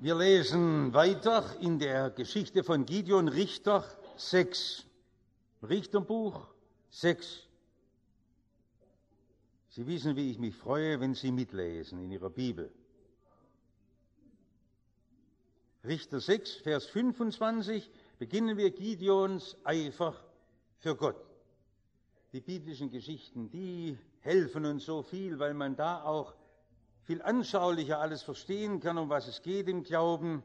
Wir lesen weiter in der Geschichte von Gideon, Richter 6. Richterbuch 6. Sie wissen, wie ich mich freue, wenn Sie mitlesen in Ihrer Bibel. Richter 6, Vers 25, beginnen wir Gideons Eifer für Gott. Die biblischen Geschichten, die helfen uns so viel, weil man da auch viel anschaulicher alles verstehen kann, um was es geht im Glauben.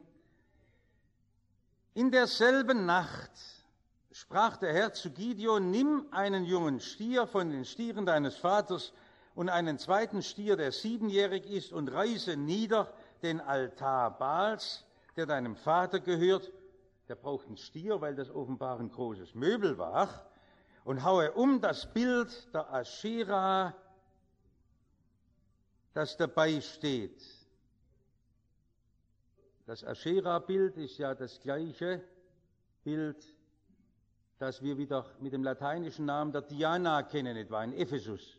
In derselben Nacht sprach der Herr zu Gideon: Nimm einen jungen Stier von den Stieren deines Vaters und einen zweiten Stier, der 7-jährig ist, und reiße nieder den Altar Baals, der deinem Vater gehört. Der braucht einen Stier, weil das offenbar ein großes Möbel war. Und haue das Bild der Aschera, das dabei steht. Das Aschera-Bild ist ja das gleiche Bild, das wir wieder mit dem lateinischen Namen der Diana kennen, etwa in Ephesus.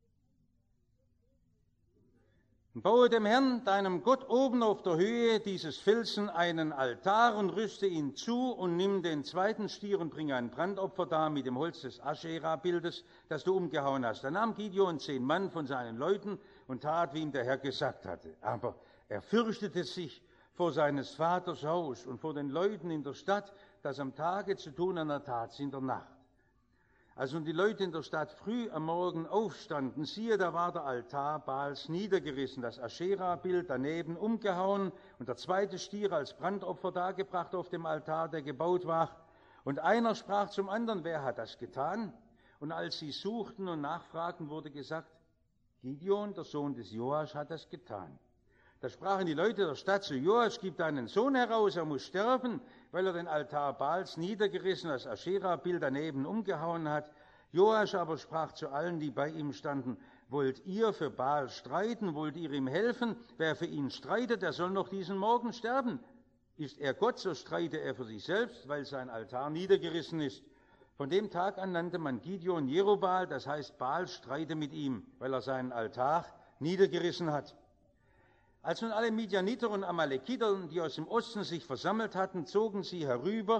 Und baue dem Herrn, deinem Gott, oben auf der Höhe dieses Felsen einen Altar und rüste ihn zu und nimm den zweiten Stier und bringe ein Brandopfer dar mit dem Holz des Aschera-Bildes, das du umgehauen hast. Da nahm Gideon 10 Mann von seinen Leuten und tat, wie ihm der Herr gesagt hatte. Aber er fürchtete sich vor seines Vaters Haus und vor den Leuten in der Stadt, das am Tage zu tun an der Tat in der Nacht. Als nun die Leute in der Stadt früh am Morgen aufstanden, siehe, da war der Altar Baals niedergerissen, das Aschera-Bild daneben umgehauen und der zweite Stier als Brandopfer dargebracht auf dem Altar, der gebaut war. Und einer sprach zum anderen: Wer hat das getan? Und als sie suchten und nachfragten, wurde gesagt: Gideon, der Sohn des Joasch, hat das getan. Da sprachen die Leute der Stadt zu Joasch: Gib deinen Sohn heraus, er muss sterben, weil er den Altar Baals niedergerissen, das Aschera-Bild daneben umgehauen hat. Joasch aber sprach zu allen, die bei ihm standen: Wollt ihr für Baal streiten? Wollt ihr ihm helfen? Wer für ihn streitet, der soll noch diesen Morgen sterben. Ist er Gott, so streite er für sich selbst, weil sein Altar niedergerissen ist. Von dem Tag an nannte man Gideon Jerubbaal, das heißt, Baal streite mit ihm, weil er seinen Altar niedergerissen hat. Als nun alle Midianiter und Amalekiter, die aus dem Osten sich versammelt hatten, zogen sie herüber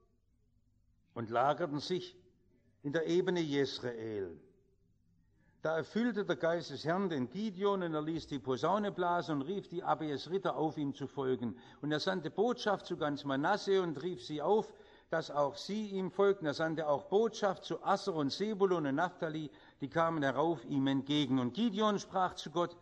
und lagerten sich in der Ebene Jesreel. Da erfüllte der Geist des Herrn den Gideon, und er ließ die Posaune blasen und rief die Abiesriter auf, ihm zu folgen. Und er sandte Botschaft zu ganz Manasse und rief sie auf, dass auch sie ihm folgten. Er sandte auch Botschaft zu Asser und Sebulun und Naphtali, die kamen herauf ihm entgegen. Und Gideon sprach zu Gott: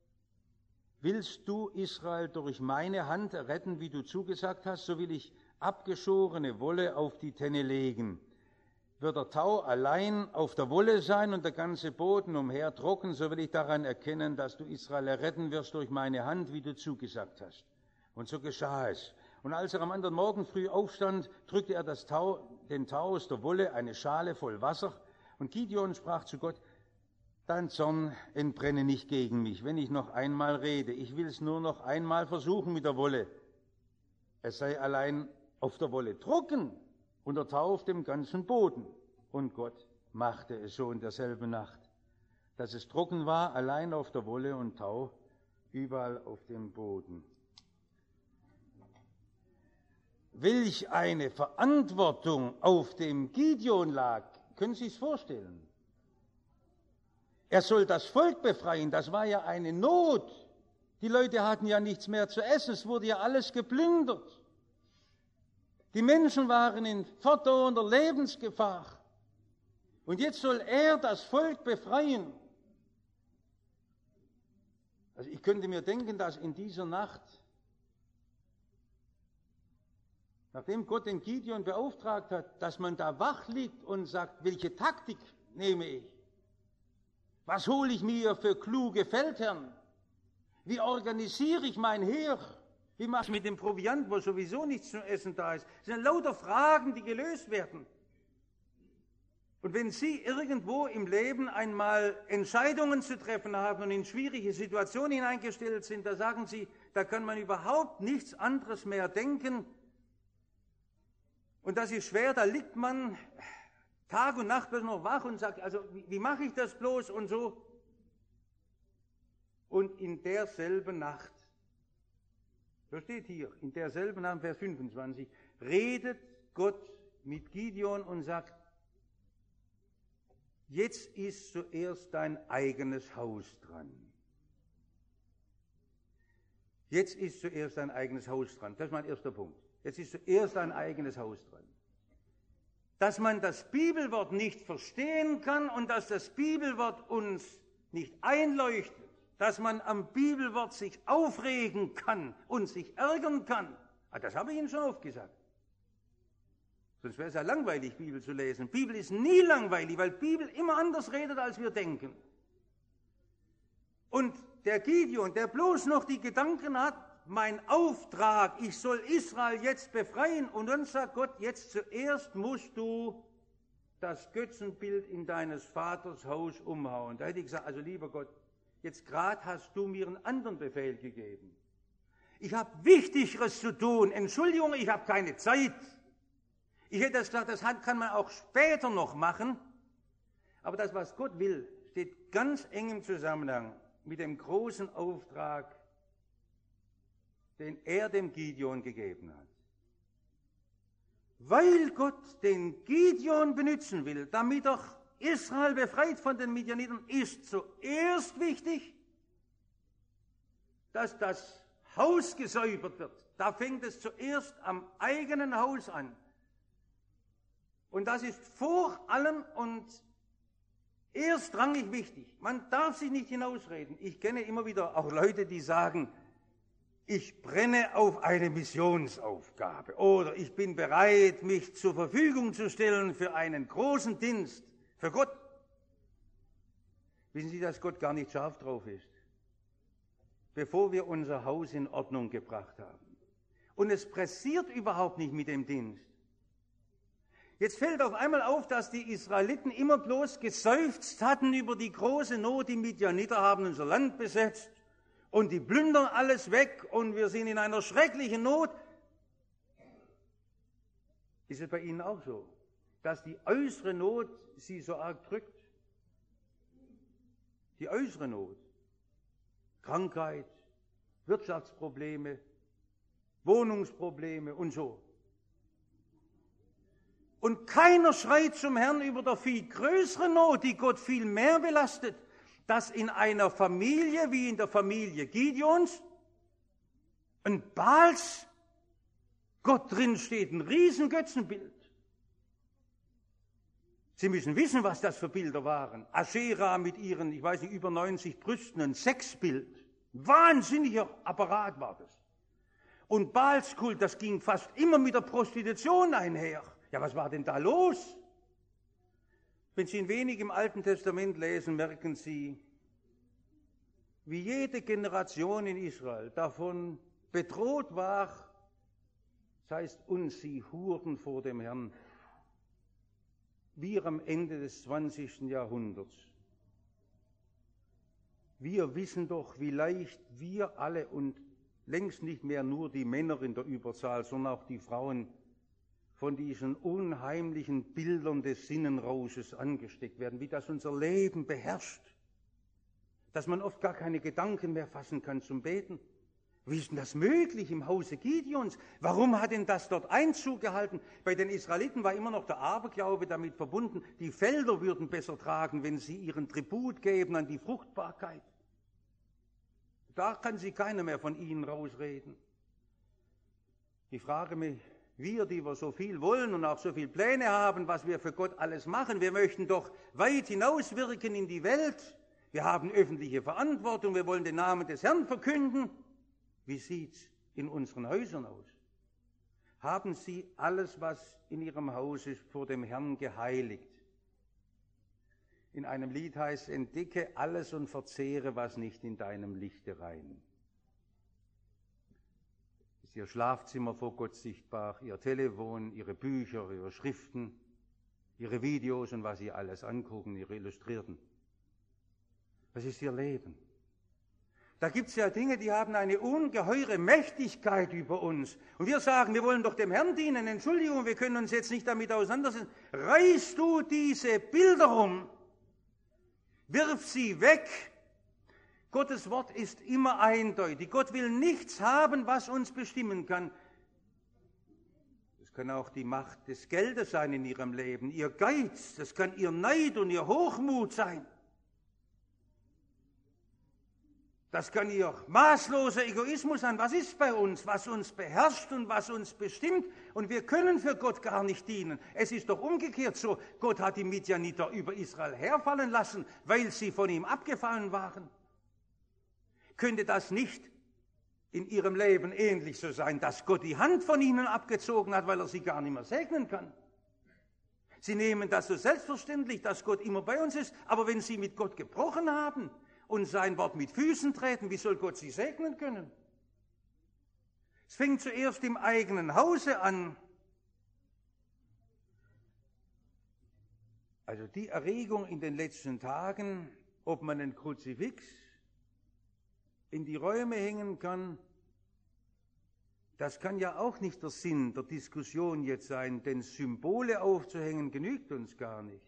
Willst du Israel durch meine Hand retten, wie du zugesagt hast, so will ich abgeschorene Wolle auf die Tenne legen. Wird der Tau allein auf der Wolle sein und der ganze Boden umher trocken, so will ich daran erkennen, dass du Israel erretten wirst durch meine Hand, wie du zugesagt hast. Und so geschah es. Und als er am anderen Morgen früh aufstand, drückte er den Tau aus der Wolle, eine Schale voll Wasser. Und Gideon sprach zu Gott: Dein Zorn entbrenne nicht gegen mich, wenn ich noch einmal rede. Ich will es nur noch einmal versuchen mit der Wolle. Es sei allein auf der Wolle trocken und der Tau auf dem ganzen Boden. Und Gott machte es so in derselben Nacht, dass es trocken war, allein auf der Wolle, und Tau überall auf dem Boden. Welch eine Verantwortung auf dem Gideon lag, können Sie sich vorstellen? Er soll das Volk befreien, das war ja eine Not. Die Leute hatten ja nichts mehr zu essen, es wurde ja alles geplündert. Die Menschen waren in fortdauernder Lebensgefahr. Und jetzt soll er das Volk befreien. Also ich könnte mir denken, dass in dieser Nacht, nachdem Gott den Gideon beauftragt hat, dass man da wach liegt und sagt: Welche Taktik nehme ich? Was hole ich mir für kluge Feldherren? Wie organisiere ich mein Heer? Wie mache ich mit dem Proviant, wo sowieso nichts zu essen da ist? Das sind lauter Fragen, die gelöst werden. Und wenn Sie irgendwo im Leben einmal Entscheidungen zu treffen haben und in schwierige Situationen hineingestellt sind, da sagen Sie, da kann man überhaupt nichts anderes mehr denken. Und das ist schwer, da liegt man Tag und Nacht bloß noch wach und sagt: Also wie mache ich das bloß und so? Und in derselben Nacht So steht hier in derselben Vers 25, redet Gott mit Gideon und sagt, jetzt ist zuerst dein eigenes Haus dran. Jetzt ist zuerst dein eigenes Haus dran. Das ist mein erster Punkt. Jetzt ist zuerst dein eigenes Haus dran. Dass man das Bibelwort nicht verstehen kann und dass das Bibelwort uns nicht einleuchtet, dass man am Bibelwort sich aufregen kann und sich ärgern kann, das habe ich Ihnen schon oft gesagt. Sonst wäre es ja langweilig, Bibel zu lesen. Bibel ist nie langweilig, weil Bibel immer anders redet, als wir denken. Und der Gideon, der bloß noch die Gedanken hat, mein Auftrag, ich soll Israel jetzt befreien, und dann sagt Gott, jetzt zuerst musst du das Götzenbild in deines Vaters Haus umhauen. Da hätte ich gesagt, also lieber Gott, jetzt gerade hast du mir einen anderen Befehl gegeben. Ich habe Wichtigeres zu tun. Entschuldigung, ich habe keine Zeit. Ich hätte gesagt, das kann man auch später noch machen. Aber das, was Gott will, steht ganz eng im Zusammenhang mit dem großen Auftrag, den er dem Gideon gegeben hat. Weil Gott den Gideon benutzen will, damit er Israel befreit von den Midianitern, ist zuerst wichtig, dass das Haus gesäubert wird. Da fängt es zuerst am eigenen Haus an. Und das ist vor allem und erstrangig wichtig. Man darf sich nicht hinausreden. Ich kenne immer wieder auch Leute, die sagen, ich brenne auf eine Missionsaufgabe oder ich bin bereit, mich zur Verfügung zu stellen für einen großen Dienst, für Gott. Wissen Sie, dass Gott gar nicht scharf drauf ist, bevor wir unser Haus in Ordnung gebracht haben. Und es pressiert überhaupt nicht mit dem Dienst. Jetzt fällt auf einmal auf, dass die Israeliten immer bloß geseufzt hatten über die große Not, die Midianiter haben unser Land besetzt und die plündern alles weg und wir sind in einer schrecklichen Not. Ist es bei Ihnen auch so, dass die äußere Not Sie so arg drückt? Die äußere Not, Krankheit, Wirtschaftsprobleme, Wohnungsprobleme und so. Und keiner schreit zum Herrn über der viel größere Not, die Gott viel mehr belastet, dass in einer Familie wie in der Familie Gideons ein Baals Gott drin steht, ein Riesengötzenbild. Sie müssen wissen, was das für Bilder waren. Aschera mit ihren, ich weiß nicht, über 90 Brüsten, ein Sexbild. Wahnsinniger Apparat war das. Und Baalskult, das ging fast immer mit der Prostitution einher. Ja, was war denn da los? Wenn Sie ein wenig im Alten Testament lesen, merken Sie, wie jede Generation in Israel davon bedroht war, das heißt, und sie hurten vor dem Herrn. Wir am Ende des 20. Jahrhunderts. Wir wissen doch, wie leicht wir alle und längst nicht mehr nur die Männer in der Überzahl, sondern auch die Frauen von diesen unheimlichen Bildern des Sinnenrausches angesteckt werden, wie das unser Leben beherrscht, dass man oft gar keine Gedanken mehr fassen kann zum Beten. Wie ist denn das möglich im Hause Gideons? Warum hat denn das dort Einzug gehalten? Bei den Israeliten war immer noch der Aberglaube damit verbunden, die Felder würden besser tragen, wenn sie ihren Tribut geben an die Fruchtbarkeit. Da kann sich keiner mehr von ihnen rausreden. Ich frage mich, wir, die wir so viel wollen und auch so viele Pläne haben, was wir für Gott alles machen, wir möchten doch weit hinauswirken in die Welt. Wir haben öffentliche Verantwortung, wir wollen den Namen des Herrn verkünden. Wie sieht's in unseren Häusern aus? Haben Sie alles, was in Ihrem Haus ist, vor dem Herrn geheiligt? In einem Lied heißt es, entdecke alles und verzehre, was nicht in deinem Lichte rein. Ist Ihr Schlafzimmer vor Gott sichtbar, Ihr Telefon, Ihre Bücher, Ihre Schriften, Ihre Videos und was Sie alles angucken, Ihre Illustrierten? Was ist Ihr Leben? Da gibt es ja Dinge, die haben eine ungeheure Mächtigkeit über uns. Und wir sagen, wir wollen doch dem Herrn dienen. Entschuldigung, wir können uns jetzt nicht damit auseinandersetzen. Reißt du diese Bilder um, wirf sie weg. Gottes Wort ist immer eindeutig. Gott will nichts haben, was uns bestimmen kann. Das kann auch die Macht des Geldes sein in ihrem Leben, ihr Geiz, das kann ihr Neid und ihr Hochmut sein. Das kann ihr maßloser Egoismus sein. Was ist bei uns, was uns beherrscht und was uns bestimmt? Und wir können für Gott gar nicht dienen. Es ist doch umgekehrt so, Gott hat die Midjaniter über Israel herfallen lassen, weil sie von ihm abgefallen waren. Könnte das nicht in ihrem Leben ähnlich so sein, dass Gott die Hand von ihnen abgezogen hat, weil er sie gar nicht mehr segnen kann? Sie nehmen das so selbstverständlich, dass Gott immer bei uns ist, aber wenn sie mit Gott gebrochen haben und sein Wort mit Füßen treten, wie soll Gott sie segnen können? Es fängt zuerst im eigenen Hause an. Also die Erregung in den letzten Tagen, ob man ein Kruzifix in die Räume hängen kann, das kann ja auch nicht der Sinn der Diskussion jetzt sein, denn Symbole aufzuhängen genügt uns gar nicht.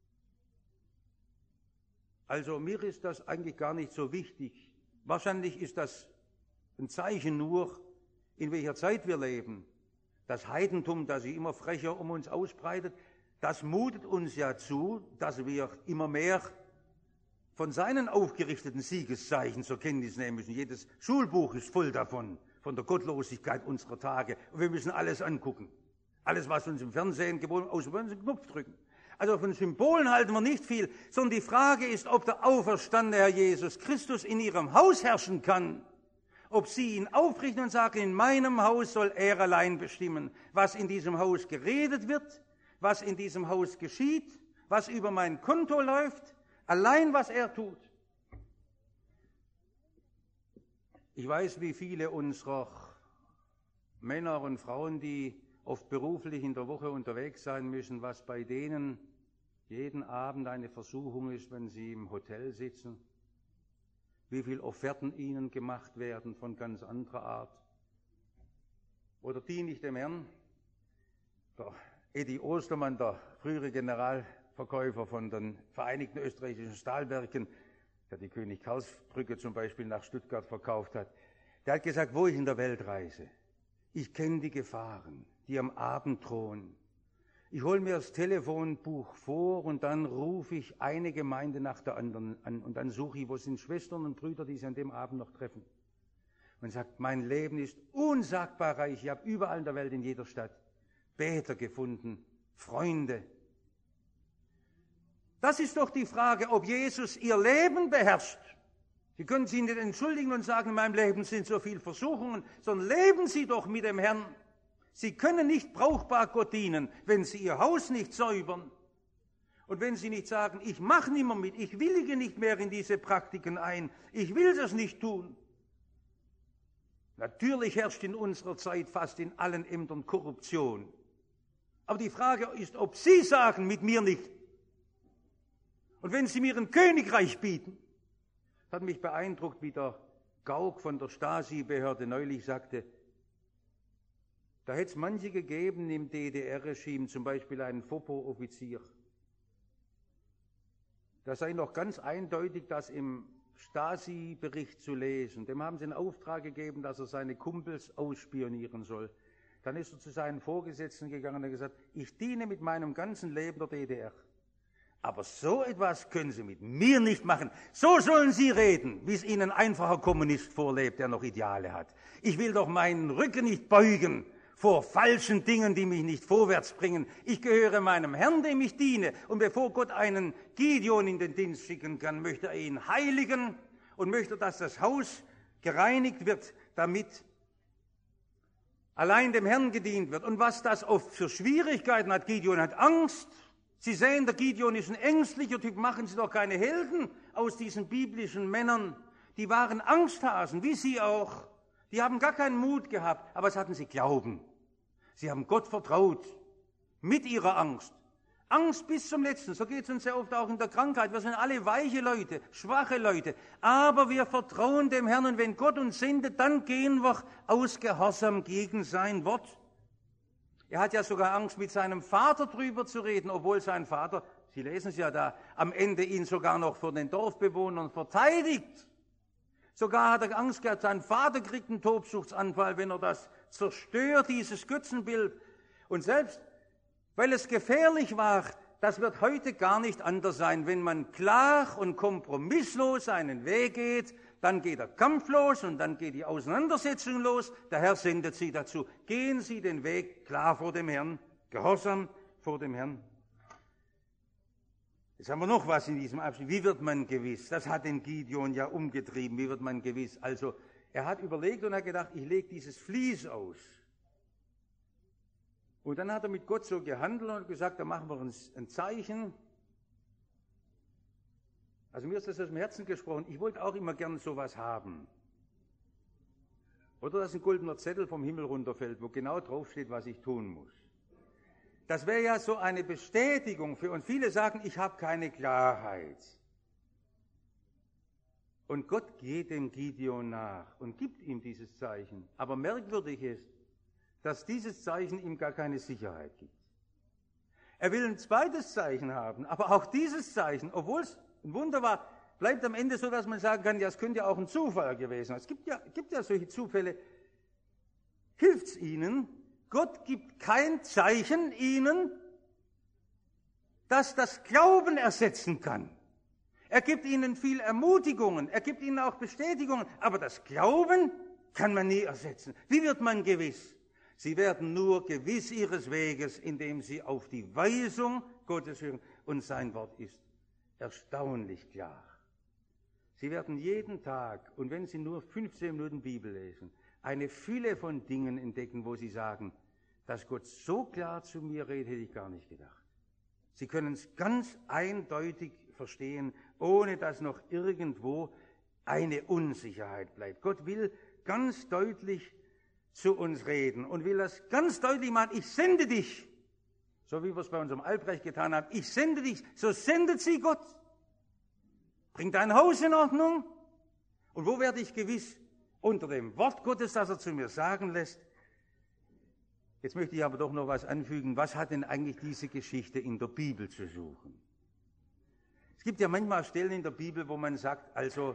Also mir ist das eigentlich gar nicht so wichtig. Wahrscheinlich ist das ein Zeichen nur, in welcher Zeit wir leben. Das Heidentum, das sich immer frecher um uns ausbreitet, das mutet uns ja zu, dass wir immer mehr von seinen aufgerichteten Siegeszeichen zur Kenntnis nehmen müssen. Jedes Schulbuch ist voll davon, von der Gottlosigkeit unserer Tage. Und wir müssen alles angucken. Alles, was uns im Fernsehen geboten, außer wir einen Knopf drücken. Also von Symbolen halten wir nicht viel, sondern die Frage ist, ob der auferstandene Herr Jesus Christus in ihrem Haus herrschen kann. Ob sie ihn aufrichten und sagen, in meinem Haus soll er allein bestimmen, was in diesem Haus geredet wird, was in diesem Haus geschieht, was über mein Konto läuft, allein was er tut. Ich weiß, wie viele unserer Männer und Frauen, die oft beruflich in der Woche unterwegs sein müssen, was bei denen jeden Abend eine Versuchung ist, wenn sie im Hotel sitzen, wie viele Offerten ihnen gemacht werden von ganz anderer Art. Oder diene ich dem Herrn? Der Edi Ostermann, der frühere Generalverkäufer von den Vereinigten Österreichischen Stahlwerken, der die König-Karls-Brücke zum Beispiel nach Stuttgart verkauft hat, der hat gesagt, wo ich in der Welt reise, ich kenne die Gefahren, die am Abend drohen. Ich hole mir das Telefonbuch vor und dann rufe ich eine Gemeinde nach der anderen an und dann suche ich, wo sind Schwestern und Brüder, die sich an dem Abend noch treffen. Und sagt, mein Leben ist unsagbar reich. Ich habe überall in der Welt, in jeder Stadt, Beter gefunden, Freunde. Das ist doch die Frage, ob Jesus ihr Leben beherrscht. Sie können sich nicht entschuldigen und sagen, in meinem Leben sind so viele Versuchungen, sondern leben Sie doch mit dem Herrn. Sie können nicht brauchbar Gott dienen, wenn Sie Ihr Haus nicht säubern. Und wenn Sie nicht sagen, ich mache nicht mehr mit, ich willige nicht mehr in diese Praktiken ein, ich will das nicht tun. Natürlich herrscht in unserer Zeit fast in allen Ämtern Korruption. Aber die Frage ist, ob Sie sagen, mit mir nicht. Und wenn Sie mir ein Königreich bieten, das hat mich beeindruckt, wie der Gauck von der Stasi-Behörde neulich sagte, da hätte es manche gegeben im DDR-Regime, zum Beispiel einen Fopo-Offizier. Da sei noch ganz eindeutig das im Stasi-Bericht zu lesen. Dem haben sie einen Auftrag gegeben, dass er seine Kumpels ausspionieren soll. Dann ist er zu seinen Vorgesetzten gegangen und hat gesagt, ich diene mit meinem ganzen Leben der DDR. Aber so etwas können Sie mit mir nicht machen. So sollen Sie reden, wie es Ihnen ein einfacher Kommunist vorlebt, der noch Ideale hat. Ich will doch meinen Rücken nicht beugen vor falschen Dingen, die mich nicht vorwärts bringen. Ich gehöre meinem Herrn, dem ich diene. Und bevor Gott einen Gideon in den Dienst schicken kann, möchte er ihn heiligen und möchte, dass das Haus gereinigt wird, damit allein dem Herrn gedient wird. Und was das oft für Schwierigkeiten hat, Gideon hat Angst. Sie sehen, der Gideon ist ein ängstlicher Typ. Machen Sie doch keine Helden aus diesen biblischen Männern. Die waren Angsthasen, wie Sie auch. Die haben gar keinen Mut gehabt, aber es hatten sie Glauben. Sie haben Gott vertraut, mit ihrer Angst. Angst bis zum Letzten, so geht es uns sehr oft auch in der Krankheit. Wir sind alle weiche Leute, schwache Leute, aber wir vertrauen dem Herrn und wenn Gott uns sendet, dann gehen wir aus Gehorsam gegen sein Wort. Er hat ja sogar Angst, mit seinem Vater drüber zu reden, obwohl sein Vater, Sie lesen es ja da, am Ende ihn sogar noch vor den Dorfbewohnern verteidigt. Sogar hat er Angst gehabt, sein Vater kriegt einen Tobsuchtsanfall, wenn er das zerstört, dieses Götzenbild. Und selbst, weil es gefährlich war, das wird heute gar nicht anders sein. Wenn man klar und kompromisslos seinen Weg geht, dann geht der Kampf los und dann geht die Auseinandersetzung los. Der Herr sendet Sie dazu. Gehen Sie den Weg klar vor dem Herrn, gehorsam vor dem Herrn. Jetzt haben wir noch was in diesem Abschnitt. Wie wird man gewiss? Das hat den Gideon ja umgetrieben. Wie wird man gewiss? Also, er hat überlegt und hat gedacht, ich lege dieses Vlies aus. Und dann hat er mit Gott so gehandelt und gesagt, da machen wir uns ein Zeichen. Also mir ist das aus dem Herzen gesprochen. Ich wollte auch immer gern sowas haben. Oder dass ein goldener Zettel vom Himmel runterfällt, wo genau draufsteht, was ich tun muss. Das wäre ja so eine Bestätigung für uns. Viele sagen, ich habe keine Klarheit. Und Gott geht dem Gideon nach und gibt ihm dieses Zeichen. Aber merkwürdig ist, dass dieses Zeichen ihm gar keine Sicherheit gibt. Er will ein zweites Zeichen haben, aber auch dieses Zeichen, obwohl es ein Wunder war, bleibt am Ende so, dass man sagen kann, ja, es könnte ja auch ein Zufall gewesen sein. Es gibt ja solche Zufälle. Hilft's ihnen? Gott gibt kein Zeichen ihnen, das das Glauben ersetzen kann. Er gibt ihnen viel Ermutigungen, er gibt ihnen auch Bestätigungen, aber das Glauben kann man nie ersetzen. Wie wird man gewiss? Sie werden nur gewiss ihres Weges, indem sie auf die Weisung Gottes hören. Und sein Wort ist erstaunlich klar. Sie werden jeden Tag, und wenn Sie nur 15 Minuten Bibel lesen, eine Fülle von Dingen entdecken, wo Sie sagen, dass Gott so klar zu mir redet, hätte ich gar nicht gedacht. Sie können es ganz eindeutig verstehen, ohne dass noch irgendwo eine Unsicherheit bleibt. Gott will ganz deutlich zu uns reden und will das ganz deutlich machen, ich sende dich. So wie wir es bei unserem Albrecht getan haben, ich sende dich, so sendet sie Gott. Bring dein Haus in Ordnung. Und wo werde ich gewiss? Unter dem Wort Gottes, das er zu mir sagen lässt. Jetzt möchte ich aber doch noch was anfügen. Was hat denn eigentlich diese Geschichte in der Bibel zu suchen? Es gibt ja manchmal Stellen in der Bibel, wo man sagt, also,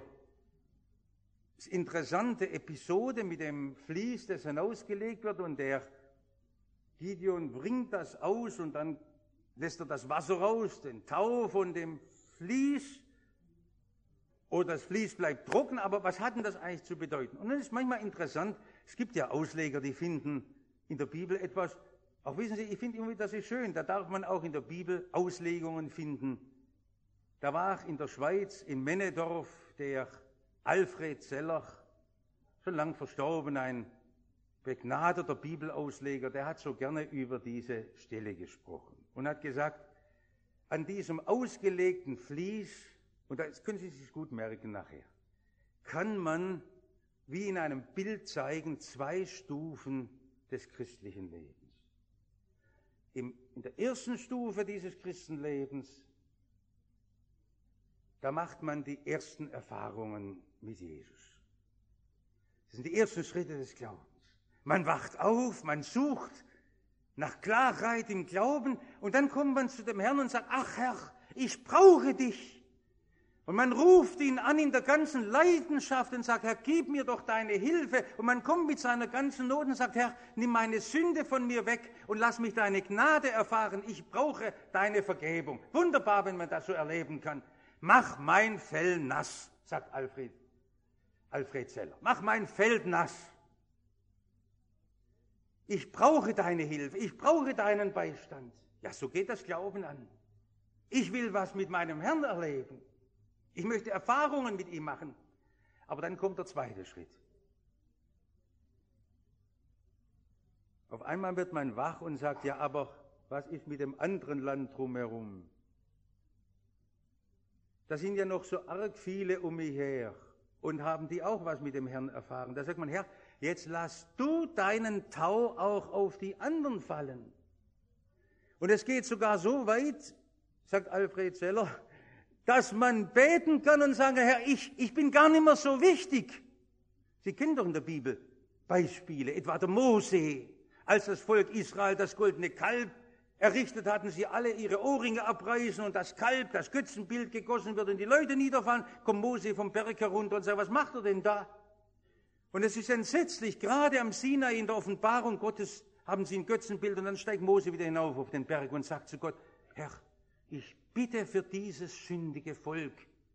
das interessante Episode mit dem Vlies, das hinausgelegt wird und der Gideon bringt das aus und dann lässt er das Wasser raus, den Tau von dem Vlies. Oder das Vlies bleibt trocken, aber was hat denn das eigentlich zu bedeuten? Und dann ist manchmal interessant, es gibt ja Ausleger, die finden in der Bibel etwas, auch wissen Sie, ich finde immer, das ist schön, da darf man auch in der Bibel Auslegungen finden. Da war in der Schweiz, in Männedorf, der Alfred Zeller, schon lang verstorben, ein begnadeter Bibelausleger, der hat so gerne über diese Stelle gesprochen und hat gesagt, an diesem ausgelegten Vlies, und das können Sie sich gut merken nachher, kann man wie in einem Bild zeigen, 2 Stufen des christlichen Lebens. In der ersten Stufe dieses Christenlebens, da macht man die ersten Erfahrungen mit Jesus. Das sind die ersten Schritte des Glaubens. Man wacht auf, man sucht nach Klarheit im Glauben und dann kommt man zu dem Herrn und sagt, ach Herr, ich brauche dich. Und man ruft ihn an in der ganzen Leidenschaft und sagt, Herr, gib mir doch deine Hilfe. Und man kommt mit seiner ganzen Not und sagt, Herr, nimm meine Sünde von mir weg und lass mich deine Gnade erfahren. Ich brauche deine Vergebung. Wunderbar, wenn man das so erleben kann. Mach mein Fell nass, sagt Alfred Zeller. Mach mein Fell nass. Ich brauche deine Hilfe, ich brauche deinen Beistand. Ja, so geht das Glauben an. Ich will was mit meinem Herrn erleben. Ich möchte Erfahrungen mit ihm machen. Aber dann kommt der zweite Schritt. Auf einmal wird man wach und sagt, ja, aber was ist mit dem anderen Land drumherum? Da sind ja noch so arg viele um mich her und haben die auch was mit dem Herrn erfahren. Da sagt man, Herr, jetzt lass du deinen Tau auch auf die anderen fallen. Und es geht sogar so weit, sagt Alfred Zeller, dass man beten kann und sagen, Herr, ich bin gar nicht mehr so wichtig. Sie kennen doch in der Bibel Beispiele, etwa der Mose, als das Volk Israel das goldene Kalb errichtet hatten, sie alle ihre Ohrringe abreißen und das Kalb, das Götzenbild gegossen wird und die Leute niederfallen, kommt Mose vom Berg herunter und sagt, was macht er denn da? Und es ist entsetzlich, gerade am Sinai in der Offenbarung Gottes haben sie ein Götzenbild und dann steigt Mose wieder hinauf auf den Berg und sagt zu Gott, Herr, ich bitte für dieses sündige Volk,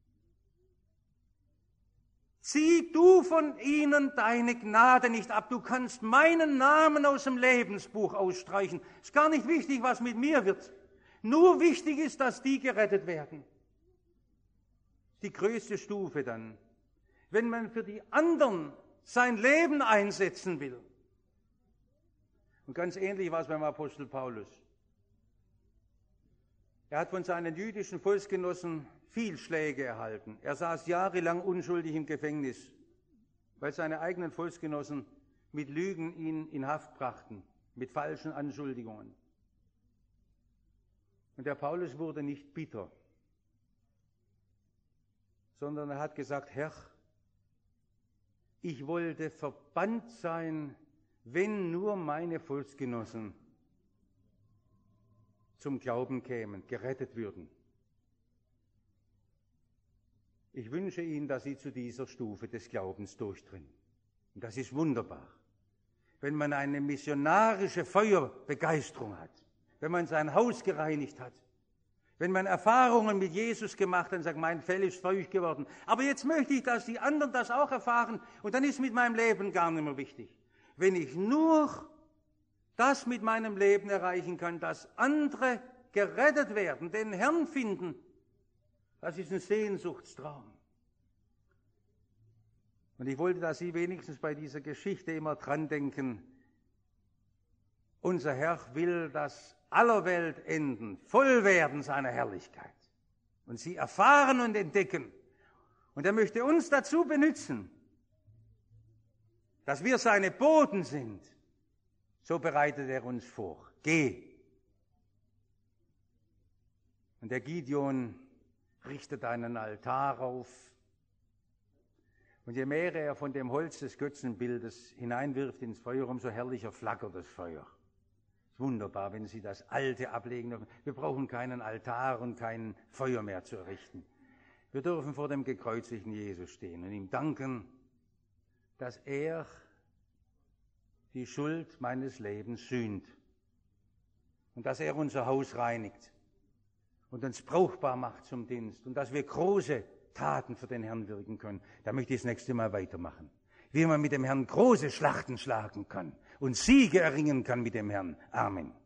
zieh du von ihnen deine Gnade nicht ab. Du kannst meinen Namen aus dem Lebensbuch ausstreichen. Ist gar nicht wichtig, was mit mir wird. Nur wichtig ist, dass die gerettet werden. Die größte Stufe dann, wenn man für die anderen sein Leben einsetzen will. Und ganz ähnlich war es beim Apostel Paulus. Er hat von seinen jüdischen Volksgenossen viel Schläge erhalten. Er saß jahrelang unschuldig im Gefängnis, weil seine eigenen Volksgenossen mit Lügen ihn in Haft brachten, mit falschen Anschuldigungen. Und der Paulus wurde nicht bitter, sondern er hat gesagt, Herr, ich wollte verbannt sein, wenn nur meine Volksgenossen zum Glauben kämen, gerettet würden. Ich wünsche Ihnen, dass Sie zu dieser Stufe des Glaubens durchdringen. Und das ist wunderbar. Wenn man eine missionarische Feuerbegeisterung hat, wenn man sein Haus gereinigt hat, wenn man Erfahrungen mit Jesus gemacht hat und sagt, mein Fell ist feucht geworden. Aber jetzt möchte ich, dass die anderen das auch erfahren und dann ist mit meinem Leben gar nicht mehr wichtig. Wenn ich nur das mit meinem Leben erreichen kann, dass andere gerettet werden, den Herrn finden, das ist ein Sehnsuchtstraum. Und ich wollte, dass Sie wenigstens bei dieser Geschichte immer dran denken, unser Herr will, dass aller Welt enden, voll werden seiner Herrlichkeit. Und sie erfahren und entdecken. Und er möchte uns dazu benutzen, dass wir seine Boten sind. So bereitet er uns vor. Geh. Und der Gideon richtet einen Altar auf. Und je mehr er von dem Holz des Götzenbildes hineinwirft ins Feuer, umso herrlicher flackert das Feuer. Es ist wunderbar, wenn Sie das Alte ablegen dürfen. Wir brauchen keinen Altar und kein Feuer mehr zu errichten. Wir dürfen vor dem gekreuzigten Jesus stehen und ihm danken, dass er die Schuld meines Lebens sühnt und dass er unser Haus reinigt und uns brauchbar macht zum Dienst und dass wir große Taten für den Herrn wirken können. Da möchte ich das nächste Mal weitermachen. Wie man mit dem Herrn große Schlachten schlagen kann und Siege erringen kann mit dem Herrn. Amen.